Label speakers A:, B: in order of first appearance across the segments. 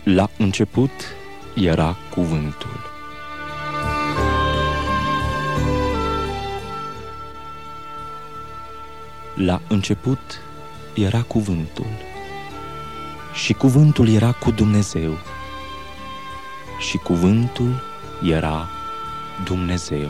A: La început era cuvântul. La început era cuvântul. Și cuvântul era cu Dumnezeu. Și cuvântul era Dumnezeu.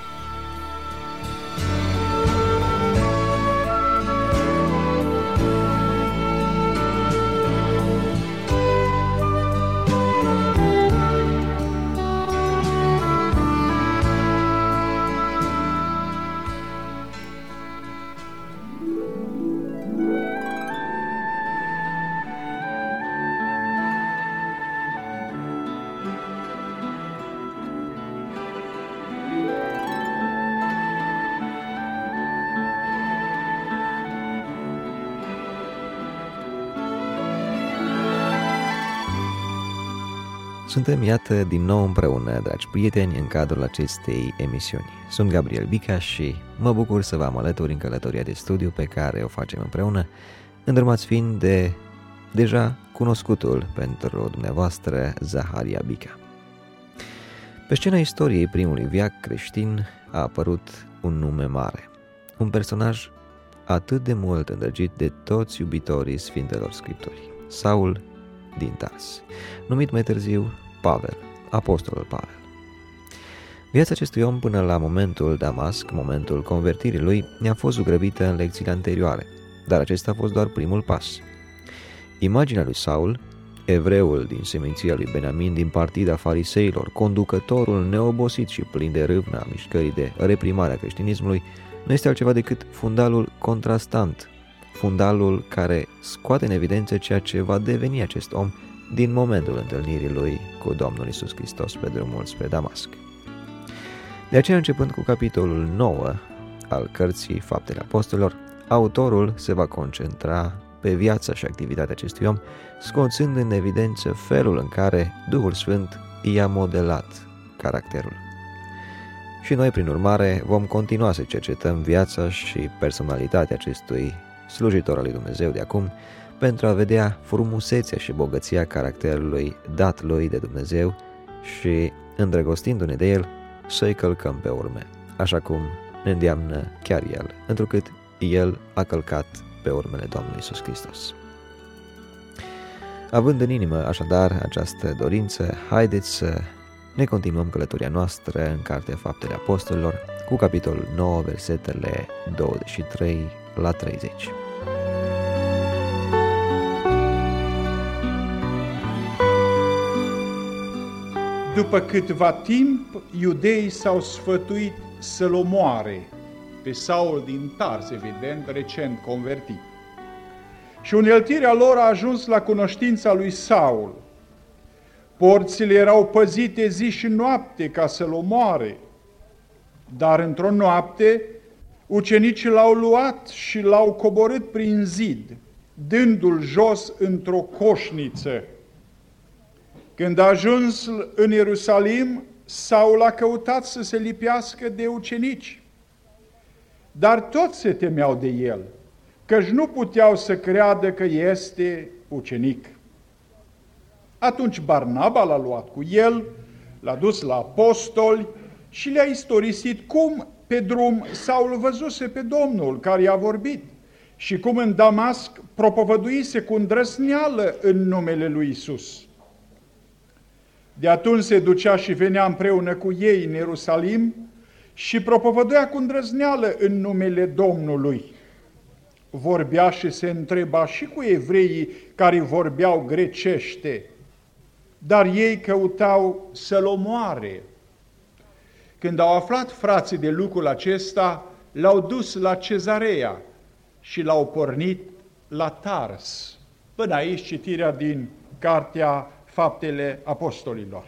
B: Suntem, iată, din nou împreună, dragi prieteni, în cadrul acestei emisiuni. Sunt Gabriel Bica și mă bucur să vă am alături în călătoria de studiu pe care o facem împreună, îndrămați fiind de deja cunoscutul pentru dumneavoastră Zaharia Bica. Pe scena istoriei primului veac creștin a apărut un nume mare, un personaj atât de mult îndrăgit de toți iubitorii Sfintelor Scripturi, Saul din Tars, numit mai târziu Pavel, apostolul Pavel. Viața acestui om până la momentul Damasc, momentul convertirii lui, ne-a fost zugrăvită în lecțiile anterioare, dar acesta a fost doar primul pas. Imaginea lui Saul, evreul din seminția lui Benamin din partida fariseilor, conducătorul neobosit și plin de râvnă a mișcării de reprimare a creștinismului, nu este altceva decât fundalul contrastant, fundalul care scoate în evidență ceea ce va deveni acest om din momentul întâlnirii lui cu Domnul Iisus Hristos pe drumul spre Damasc. De aceea, începând cu capitolul 9 al cărții Faptele Apostolilor, autorul se va concentra pe viața și activitatea acestui om, scoțând în evidență felul în care Duhul Sfânt i-a modelat caracterul. Și noi, prin urmare, vom continua să cercetăm viața și personalitatea acestui slujitor al lui Dumnezeu de acum, pentru a vedea frumusețea și bogăția caracterului dat lui de Dumnezeu și, îndrăgostindu-ne de el, să-i călcăm pe urme, așa cum ne îndeamnă chiar el, întrucât el a călcat pe urmele Domnului Iisus Hristos. Având în inimă așadar această dorință, haideți să ne continuăm călătoria noastră în Cartea Faptele Apostolilor cu capitolul 9, versetele 23 la 30.
C: După câtva timp, iudeii s-au sfătuit să-l omoare pe Saul din Tars, evident, recent convertit. Și uneltirea lor a ajuns la cunoștința lui Saul. Porțile erau păzite zi și noapte ca să-l omoare, dar într-o noapte ucenicii l-au luat și l-au coborât prin zid, dându-l jos într-o coșniță. Când a ajuns în Ierusalim, Saul a căutat să se lipească de ucenici, dar toți se temeau de el, căci nu puteau să creadă că este ucenic. Atunci Barnaba l-a luat cu el, l-a dus la apostoli și le-a istorisit cum pe drum Saul văzuse pe Domnul care i-a vorbit și cum în Damasc propovăduise cu îndrăzneală în numele lui Iisus. De atunci se ducea și venea împreună cu ei în Ierusalim și propovăduia cu îndrăzneală în numele Domnului. Vorbea și se întreba și cu evreii care vorbeau grecește, dar ei căutau să-l omoare. Când au aflat frații de lucrul acesta, l-au dus la Cezarea și l-au pornit la Tars. Până aici citirea din Cartea Faptele Apostolilor.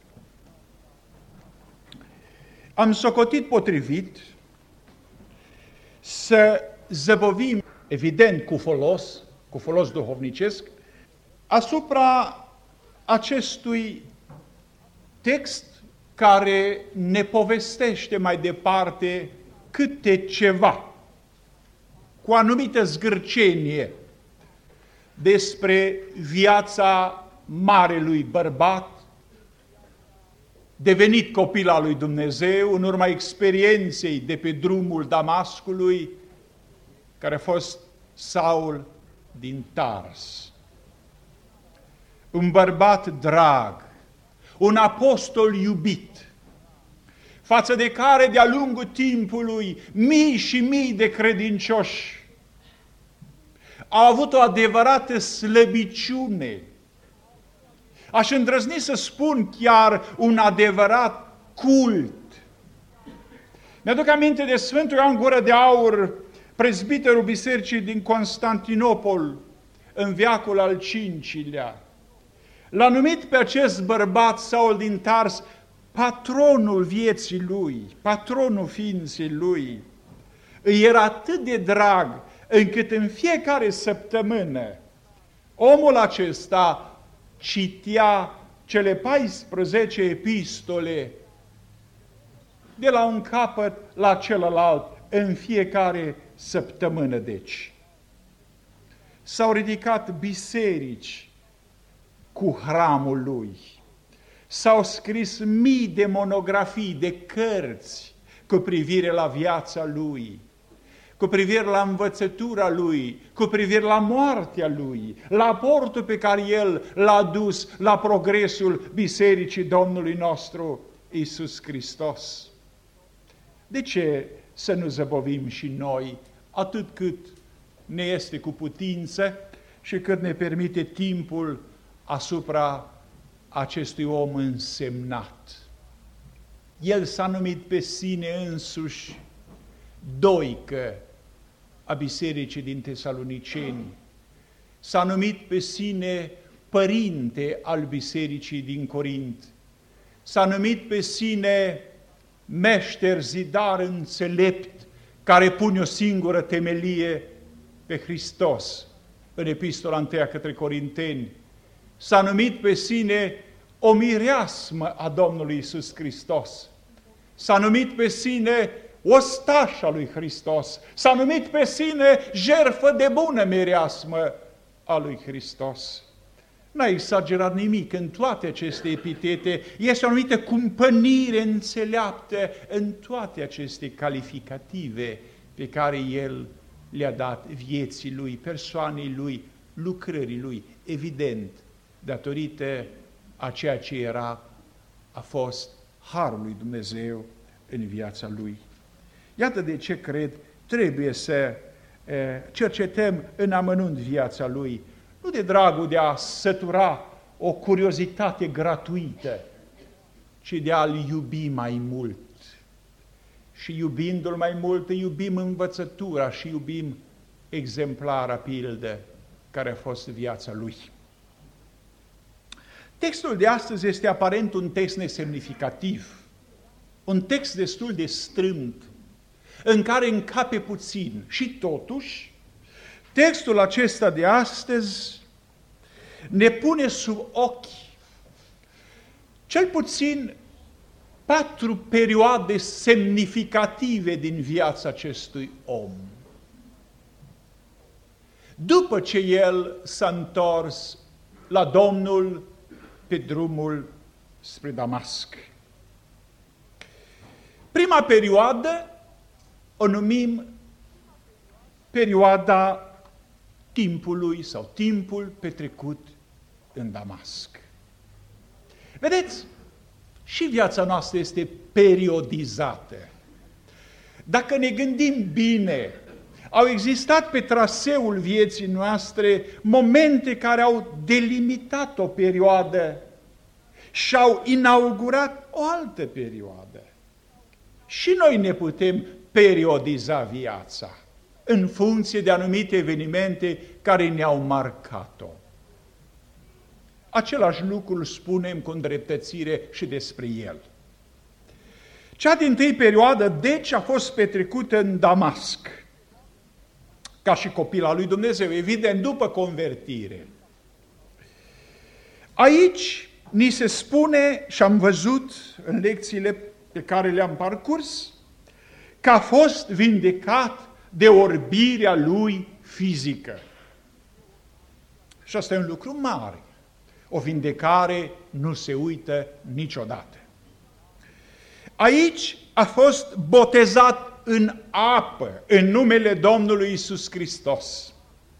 C: Am socotit potrivit să zăbovim, evident cu folos duhovnicesc, asupra acestui text care ne povestește mai departe câte ceva, cu anumită zgârcenie, despre viața marelui bărbat, devenit copil al lui Dumnezeu în urma experienței de pe drumul Damascului, care a fost Saul din Tars. Un bărbat drag, un apostol iubit, față de care de-a lungul timpului mii și mii de credincioși au avut o adevărată slăbiciune. Aș îndrăzni să spun chiar un adevărat cult. Mi-aduc aminte de Sfântul Ioan Gură de Aur, prezbiterul bisericii din Constantinopol, în veacul al V-lea. L-a numit pe acest bărbat, Saul din Tars, patronul vieții lui, patronul ființei lui. Îi era atât de drag, încât în fiecare săptămână omul acesta citea cele 14 epistole de la un capăt la celălalt, în fiecare săptămână, deci. S-au ridicat biserici cu hramul lui. S-au scris mii de monografii, de cărți cu privire la viața lui, cu privire la învățătura lui, cu privire la moartea lui, la aportul pe care el l-a dus la progresul Bisericii Domnului nostru Iisus Hristos. De ce să nu zăbovim și noi atât cât ne este cu putință și cât ne permite timpul asupra acestui om însemnat? El s-a numit pe sine însuși Doică a bisericii din Tesaloniceni. S-a numit pe sine părinte al bisericii din Corint. S-a numit pe sine meșter, zidar înțelept, care pune o singură temelie pe Hristos, în epistola 1 către Corinteni. S-a numit pe sine o mireasmă a Domnului Iisus Hristos. S-a numit pe sine ostașa lui Hristos. S-a numit pe sine jertfă de bună mireasmă a lui Hristos. N-a exagerat nimic în toate aceste epitete. Este o anumită cumpănire înțeleaptă în toate aceste calificative pe care el le-a dat vieții lui, persoanei lui, lucrării lui, evident, datorită a ceea ce a fost harul lui Dumnezeu în viața lui. Iată de ce cred trebuie să cercetăm în amănunt viața lui, nu de dragul de a sătura o curiozitate gratuită, ci de a-L iubi mai mult. Și iubindu-L mai mult, iubim învățătura și iubim exemplara pildă care a fost viața lui. Textul de astăzi este aparent un text nesemnificativ, un text destul de strâmt, în care încape puțin. Și totuși, textul acesta de astăzi ne pune sub ochi cel puțin 4 perioade semnificative din viața acestui om. După ce el s-a întors la Domnul pe drumul spre Damasc. Prima perioadă o numim perioada timpului sau timpul petrecut în Damasc. Vedeți, și viața noastră este periodizată. Dacă ne gândim bine, au existat pe traseul vieții noastre momente care au delimitat o perioadă și au inaugurat o altă perioadă. Și noi ne putem periodiza viața în funcție de anumite evenimente care ne-au marcat-o. Același lucru spunem cu îndreptățire și despre el. Cea dintâi perioadă, deci, a fost petrecută în Damasc, ca și copil al lui Dumnezeu, evident, după convertire. Aici ni se spune, și am văzut în lecțiile pe care le-am parcurs, că a fost vindecat de orbirea lui fizică. Și asta e un lucru mare. O vindecare nu se uită niciodată. Aici a fost botezat în apă, în numele Domnului Iisus Hristos.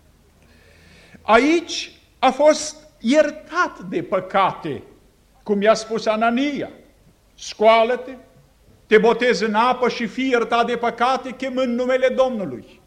C: Aici a fost iertat de păcate, cum i-a spus Anania. Scoală-te, te botezi în apă și fii iertat de păcate, chemând numele Domnului.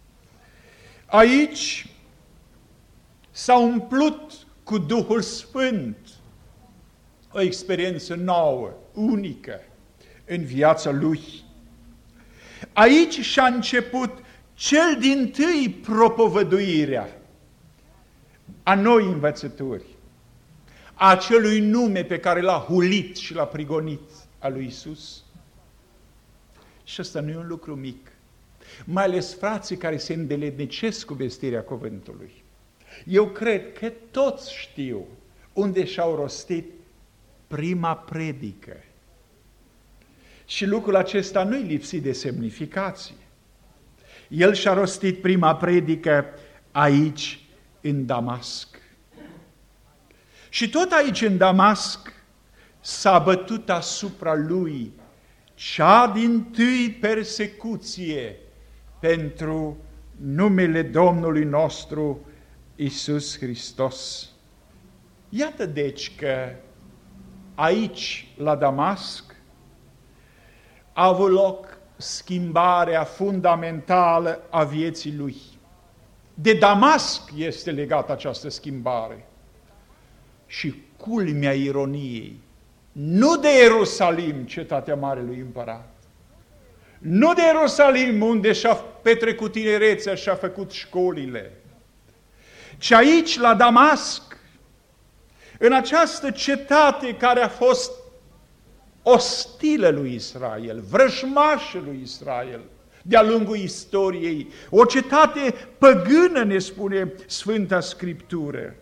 C: Aici s-a umplut cu Duhul Sfânt, o experiență nouă, unică în viața lui. Aici și-a început cel dintâi propovăduirea a noi învățături, a acelui nume pe care l-a hulit și l-a prigonit a lui Iisus. Și ăsta nu e un lucru mic, mai ales frații care se îndeletnicesc cu vestirea cuvântului. Eu cred că toți știu unde și-au rostit prima predică. Și lucrul acesta nu-i lipsit de semnificație. El și-a rostit prima predică aici, în Damasc. Și tot aici, în Damasc, s-a bătut asupra lui cea dintâi persecuție pentru numele Domnului nostru Iisus Hristos. Iată deci că aici, la Damasc, a avut loc schimbarea fundamentală a vieții lui. De Damasc este legată această schimbare. Și culmea ironiei, nu de Ierusalim, cetatea Marelui Împărat, nu de Ierusalim, unde și-a petrecut tinerețea și-a făcut școlile, ci aici, la Damasc, în această cetate care a fost ostilă lui Israel, vrăjmașă lui Israel, de-a lungul istoriei, o cetate păgână, ne spune Sfânta Scriptură.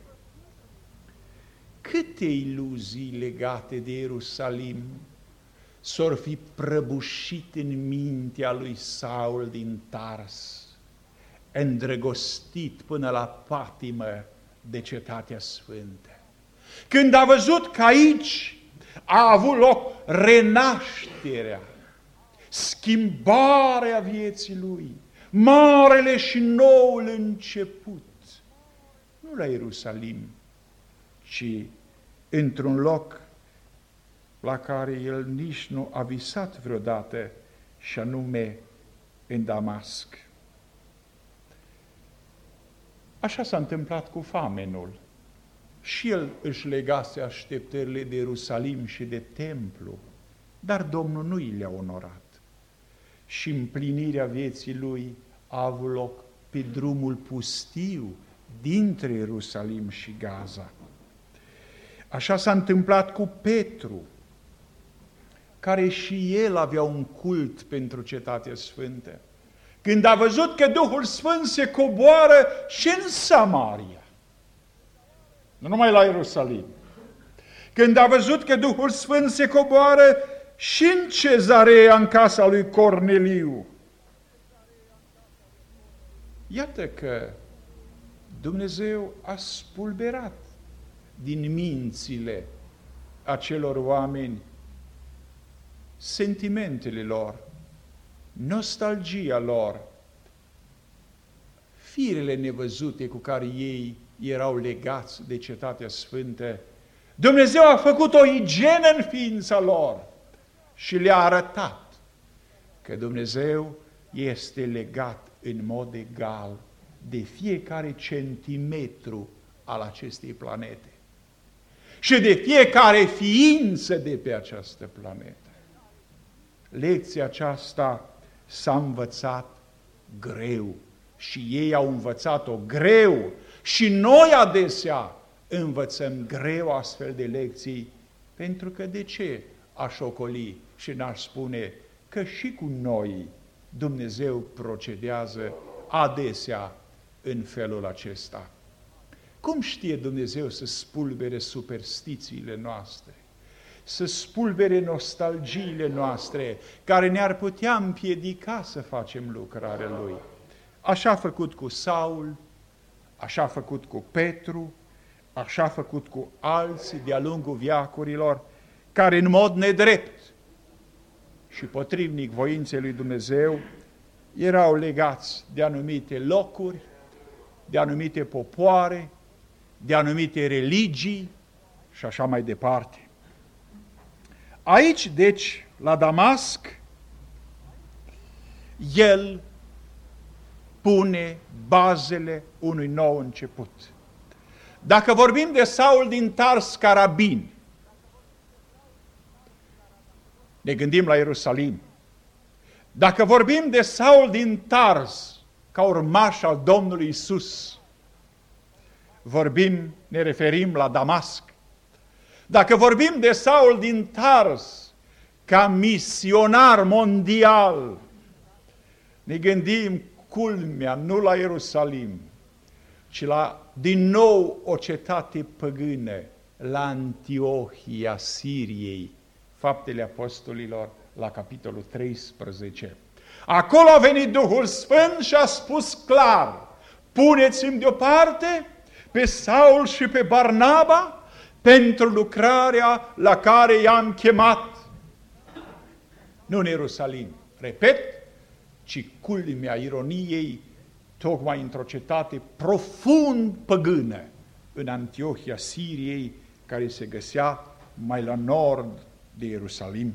C: Câte iluzii legate de Ierusalim s-or fi prăbușit în mintea lui Saul din Tars, îndrăgostit până la patimă de cetatea sfântă. Când a văzut că aici a avut loc renașterea, schimbarea vieții lui, marele și noul început, nu la Ierusalim, ci într-un loc la care el nici nu a visat vreodată, și anume în Damasc. Așa s-a întâmplat cu Famenul. Și el își legase așteptările de Ierusalim și de templu, dar Domnul nu i le-a onorat. Și împlinirea vieții lui a avut loc pe drumul pustiu dintre Ierusalim și Gaza. Așa s-a întâmplat cu Petru, care și el avea un cult pentru cetatea sfântă. Când a văzut că Duhul Sfânt se coboară și în Samaria, nu numai la Ierusalim, când a văzut că Duhul Sfânt se coboară și în Cezarea, în casa lui Corneliu, iată că Dumnezeu a spulberat din mințile acelor oameni sentimentele lor, nostalgia lor, firele nevăzute cu care ei erau legați de cetatea sfântă. Dumnezeu a făcut o igienă în ființa lor și le-a arătat că Dumnezeu este legat în mod egal de fiecare centimetru al acestei planete și de fiecare ființă de pe această planetă. Lecția aceasta s-a învățat greu și ei au învățat-o greu și noi adesea învățăm greu astfel de lecții, pentru că de ce aș ocoli și n-aș spune că și cu noi Dumnezeu procedează adesea în felul acesta. Cum știe Dumnezeu să spulbere superstițiile noastre, să spulbere nostalgiile noastre, care ne-ar putea împiedica să facem lucrarea Lui? Așa a făcut cu Saul, așa a făcut cu Petru, așa a făcut cu alții de-a lungul veacurilor, care în mod nedrept și potrivnic voinței lui Dumnezeu erau legați de anumite locuri, de anumite popoare, de anumite religii și așa mai departe. Aici, deci, la Damasc, el pune bazele unui nou început. Dacă vorbim de Saul din Tars Carabin, ne gândim la Ierusalim. Dacă vorbim de Saul din Tars, ca urmaș al Domnului Isus, ne referim la Damasc. Dacă vorbim de Saul din Tars, ca misionar mondial, ne gândim, culmea, nu la Ierusalim, ci la, din nou, o cetate păgână, la Antiohia Siriei, Faptele Apostolilor, la capitolul 13. Acolo a venit Duhul Sfânt și a spus clar, puneți-mi deoparte pe Saul și pe Barnaba pentru lucrarea la care i-am chemat. Nu în Ierusalim, repet, ci culmea ironiei, tocmai într-o cetate profund păgână, în Antiohia Siriei, care se găsea mai la nord de Ierusalim.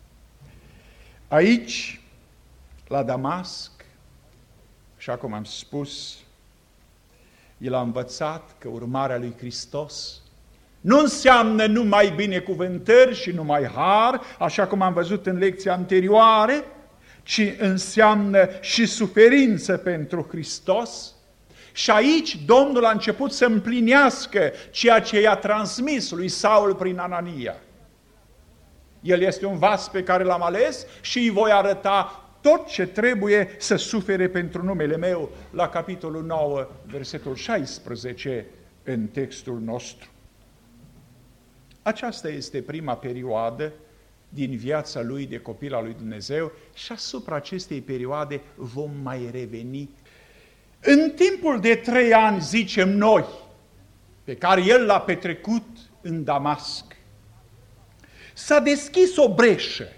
C: Aici, la Damasc, așa cum am spus, el a învățat că urmarea lui Hristos nu înseamnă numai binecuvântări și numai har, așa cum am văzut în lecția anterioare, ci înseamnă și suferință pentru Hristos. Și aici Domnul a început să împlinească ceea ce i-a transmis lui Saul prin Anania. El este un vas pe care l-am ales și îi voi arăta tot ce trebuie să sufere pentru numele meu, la capitolul 9, versetul 16, în textul nostru. Aceasta este prima perioadă din viața lui de copil al lui Dumnezeu și asupra acestei perioade vom mai reveni. În timpul de 3 ani, zicem noi, pe care el l-a petrecut în Damasc, s-a deschis o breșă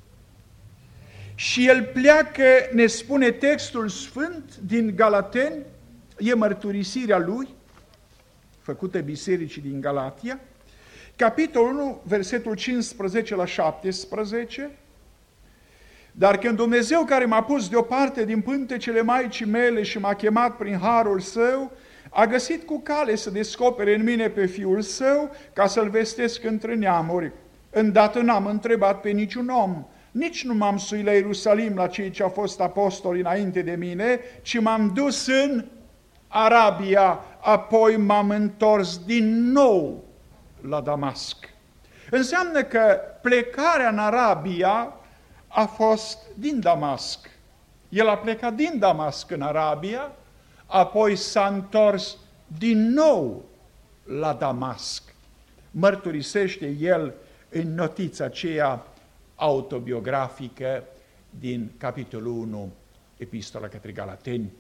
C: și el pleacă, ne spune textul sfânt din Galateni, e mărturisirea lui, făcută bisericii din Galatia, capitolul 1, versetul 15 la 17, dar când Dumnezeu care m-a pus deoparte din pântecele Maicii mele și m-a chemat prin harul Său, a găsit cu cale să descopere în mine pe Fiul Său ca să-L vestesc între neamuri. Îndată n-am întrebat pe niciun om, nici nu m-am suit la Ierusalim la cei ce au fost apostoli înainte de mine, ci m-am dus în Arabia, apoi m-am întors din nou la Damasc. Înseamnă că plecarea în Arabia a fost din Damasc. El a plecat din Damasc în Arabia, apoi s-a întors din nou la Damasc. Mărturisește el în notița aceea autobiografică din capitolul 1, Epistola către Galateni.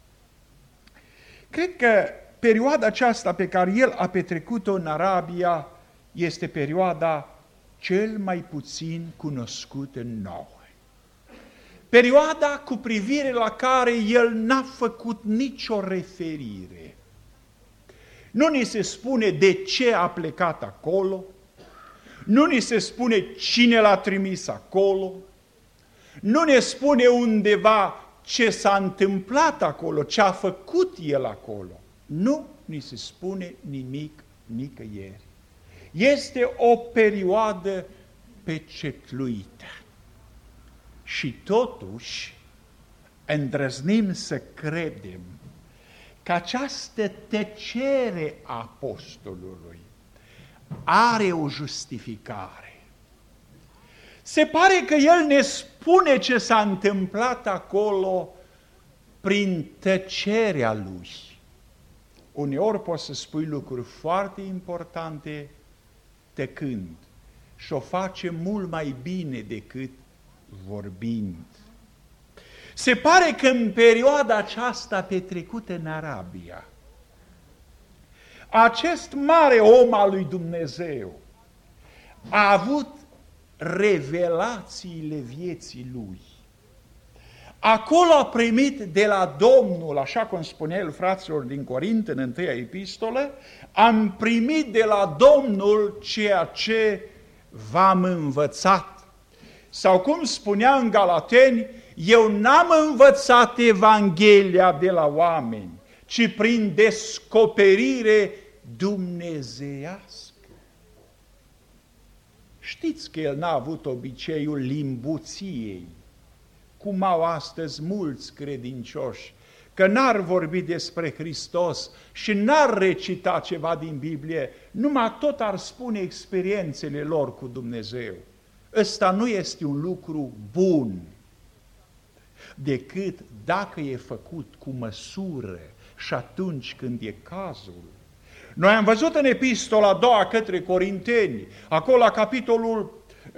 C: Cred că perioada aceasta pe care el a petrecut-o în Arabia este perioada cel mai puțin cunoscută nouă. Perioada cu privire la care el n-a făcut nicio referire. Nu ni se spune de ce a plecat acolo, nu ni se spune cine l-a trimis acolo, nu ne spune undeva ce s-a întâmplat acolo, ce a făcut el acolo. Nu ni se spune nimic nicăieri. Este o perioadă pecetluită. Și totuși îndrăznim să credem că această tăcere a apostolului are o justificare. Se pare că el ne spune ce s-a întâmplat acolo prin tăcerea lui. Uneori poți să spui lucruri foarte importante tăcând și o face mult mai bine decât vorbind. Se pare că în perioada aceasta petrecută în Arabia, Acest mare om al lui Dumnezeu a avut revelațiile vieții lui. Acolo a primit de la Domnul, așa cum spunea el fraților din Corint în 1 epistolă, am primit de la Domnul ceea ce v-am învățat. Sau cum spunea în Galateni, eu n-am învățat Evanghelia de la oameni, ci prin descoperire dumnezeiască. Știți că el n-a avut obiceiul limbuției, cum au astăzi mulți credincioși, că n-ar vorbi despre Hristos și n-ar recita ceva din Biblie, numai tot ar spune experiențele lor cu Dumnezeu. Ăsta nu este un lucru bun, decât dacă e făcut cu măsură și atunci când e cazul. Noi am văzut în epistola a doua către Corinteni, acolo la capitolul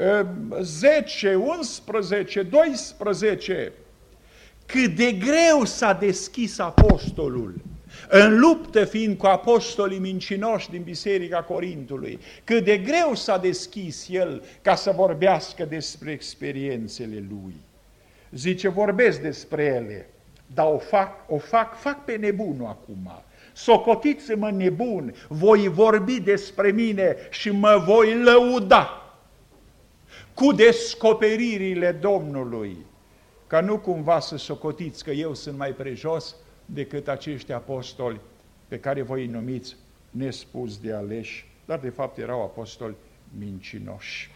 C: 10, 11, 12, cât de greu s-a deschis apostolul, în luptă fiind cu apostolii mincinoși din Biserica Corintului, cât de greu s-a deschis el ca să vorbească despre experiențele lui. Zice, vorbesc despre ele, dar o fac pe nebunul acum. Socotiți-mă nebun, voi vorbi despre mine și mă voi lăuda cu descoperirile Domnului, ca nu cumva să socotiți că eu sunt mai prejos decât acești apostoli pe care voi îi numiți nespus de aleși, dar de fapt erau apostoli mincinoși.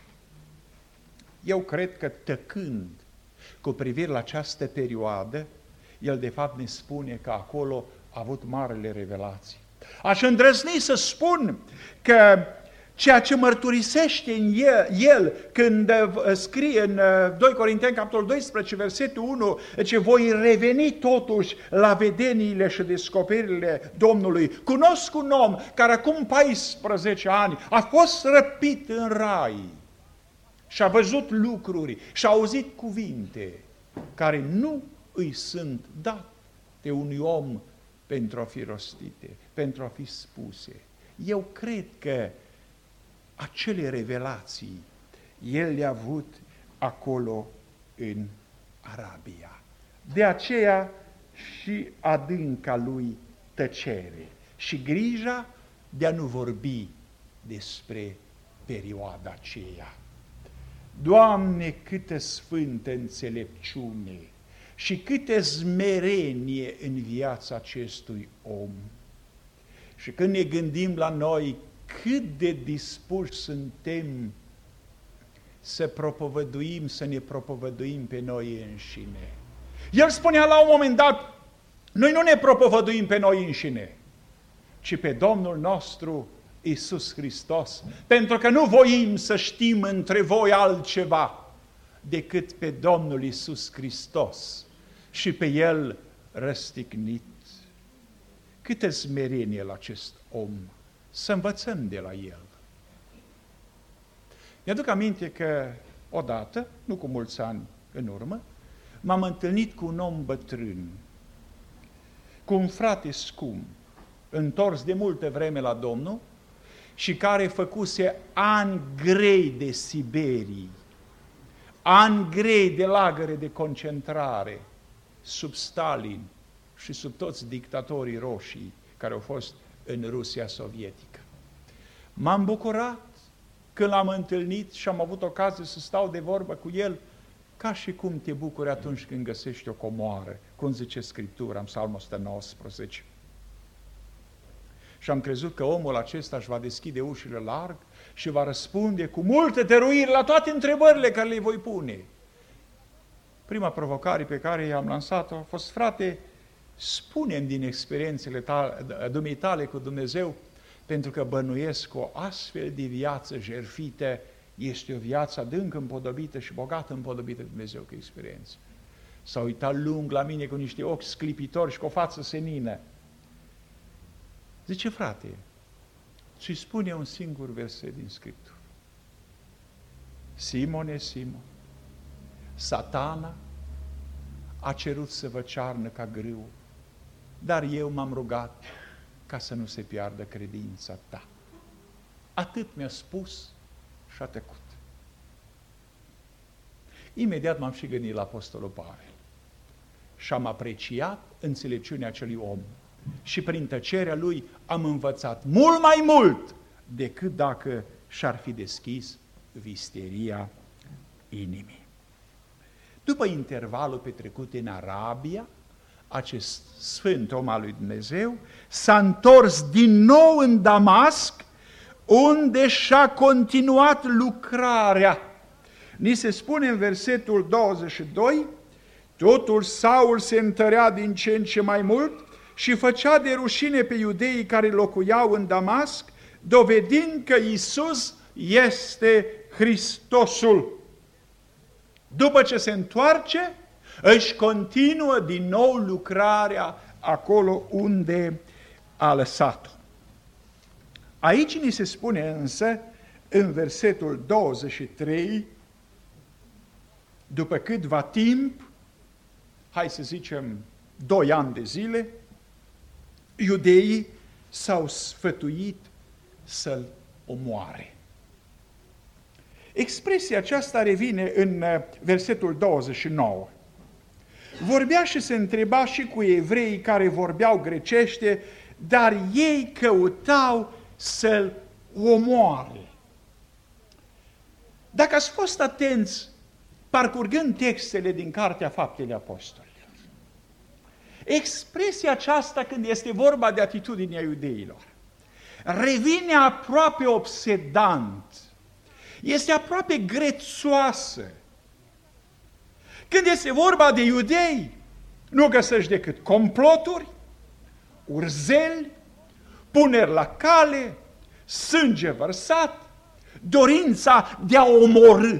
C: Eu cred că tăcând cu privire la această perioadă, el de fapt ne spune că acolo a avut marele revelații. Aș îndrăzni să spun că ceea ce mărturisește în el când scrie în 2 Corinteni, capitolul 12, versetul 1, ce voi reveni totuși la vedeniile și descoperirile Domnului. Cunosc un om care acum 14 ani a fost răpit în rai și a văzut lucruri și a auzit cuvinte care nu îi sunt date unui om pentru a fi rostite, pentru a fi spuse. Eu cred că acele revelații el le-a avut acolo în Arabia. De aceea și adânca lui tăcere și grija de a nu vorbi despre perioada aceea. Doamne, câtă sfântă înțelepciune și câtă smerenie în viața acestui om. Și când ne gândim la noi cât de dispuși suntem să propovăduim, să ne propovăduim pe noi înșine. El spunea la un moment dat, noi nu ne propovăduim pe noi înșine, ci pe Domnul nostru Iisus Hristos, pentru că nu voim să știm între voi altceva decât pe Domnul Iisus Hristos și pe El răstignit. Câtă smerenie la acest om! Să învățăm de la el. Mi-aduc aminte că odată, nu cu mulți ani în urmă, m-am întâlnit cu un om bătrân, cu un frate scump, întors de multă vreme la Domnul și care făcuse ani grei de Siberii, ani grei de lagăre de concentrare sub Stalin și sub toți dictatorii roșii care au fost în Rusia sovietică. M-am bucurat când l-am întâlnit și am avut ocazie să stau de vorbă cu el, ca și cum te bucuri atunci când găsești o comoară, cum zice Scriptura în Psalmul 119. Și am crezut că omul acesta își va deschide ușile larg și va răspunde cu multă dăruire la toate întrebările care le voi pune. Prima provocare pe care i-am lansat-o a fost, frate, spune-mi din experiențele dumitale cu Dumnezeu, pentru că bănuiesc că o astfel de viață jertfită este o viață adânc împodobită și bogată împodobită de Dumnezeu cu experiență. S-a uitat lung la mine cu niște ochi sclipitori și cu o față senină. Zice, frate, ți spune un singur verset din Scriptură. Simone, Simon, Satana a cerut să vă cearnă ca grâu, dar eu m-am rugat ca să nu se piardă credința ta. Atât mi-a spus și a tăcut. Imediat m-am și gândit la Apostolul Pavel și am apreciat înțelepciunea acelui om și prin tăcerea lui am învățat mult mai mult decât dacă și-ar fi deschis visteria inimii. După intervalul petrecut în Arabia, acest sfânt om al lui Dumnezeu s-a întors din nou în Damasc, unde și-a continuat lucrarea. Ni se spune în versetul 22, totul Saul se întărea din ce în ce mai mult și făcea de rușine pe iudeii care locuiau în Damasc, dovedind că Iisus este Hristosul. După ce se întoarce, își continuă din nou lucrarea acolo unde a lăsat-o. Aici ni se spune însă, în versetul 23, după câtva timp, hai să zicem 2 ani de zile, iudeii s-au sfătuit să-l omoare. Expresia aceasta revine în versetul 29. Vorbea și se întreba și cu evreii care vorbeau grecește, dar ei căutau să-l omoare. Dacă ați fost atenți, parcurgând textele din Cartea Faptele Apostolilor, expresia aceasta când este vorba de atitudinea iudeilor, revine aproape obsedant, este aproape grețoasă. Când este vorba de iudei, nu găsești decât comploturi, urzeli, puneri la cale, sânge vărsat, dorința de a omorî.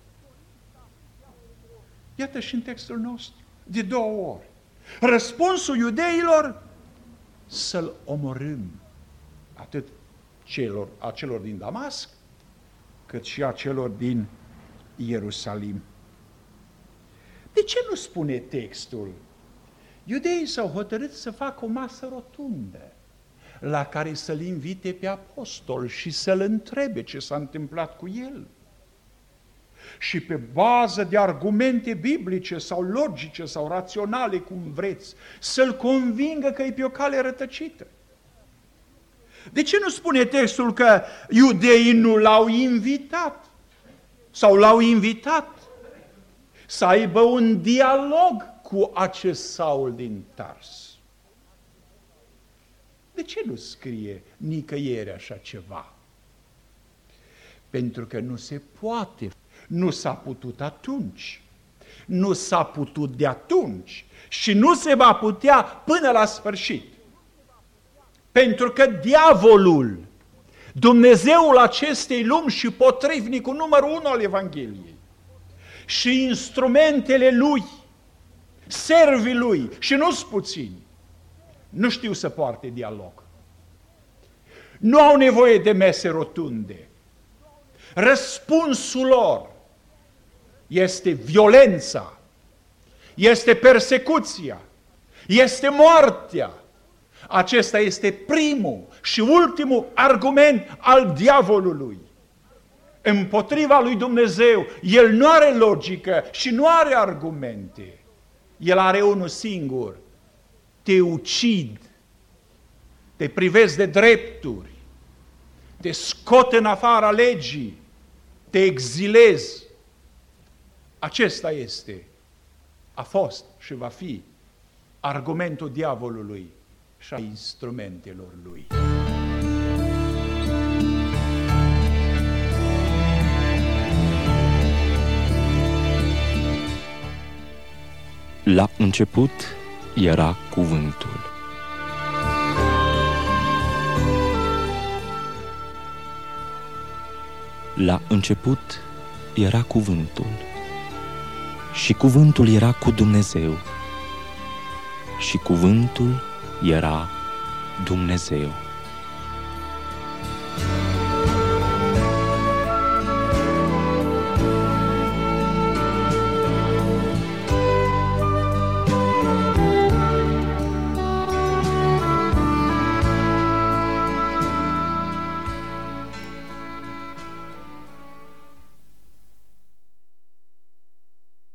C: Iată și în textul nostru, de 2 ori. Răspunsul iudeilor, să-l omorâm, atât a celor din Damasc, cât și a celor din Ierusalim. De ce nu spune textul? Iudeii s-au hotărât să facă o masă rotundă, la care să-l invite pe apostol și să-l întrebe ce s-a întâmplat cu el. Și pe bază de argumente biblice sau logice sau raționale, cum vreți, să-l convingă că e pe o cale rătăcită. De ce nu spune textul că iudeii nu l-au invitat sau l-au invitat să aibă un dialog cu acest Saul din Tars? De ce nu scrie nicăieri așa ceva? Pentru că nu se poate. Nu s-a putut atunci, nu s-a putut de atunci și nu se va putea până la sfârșit. Pentru că diavolul, Dumnezeul acestei lumi și potrivnicul numărul 1 al Evangheliei și instrumentele lui, servii lui, și nu-s puțini, nu știu să poarte dialog. Nu au nevoie de mese rotunde. Răspunsul lor este violența, este persecuția, este moartea. Acesta este primul și ultimul argument al diavolului. Împotriva lui Dumnezeu, el nu are logică și nu are argumente. El are unul singur: te ucid, te privesc de drepturi, te scot în afara legii, te exilez. Acesta este, a fost și va fi argumentul diavolului și a instrumentelor lui.
A: La început era cuvântul. La început era cuvântul și cuvântul era cu Dumnezeu și cuvântul era Dumnezeu.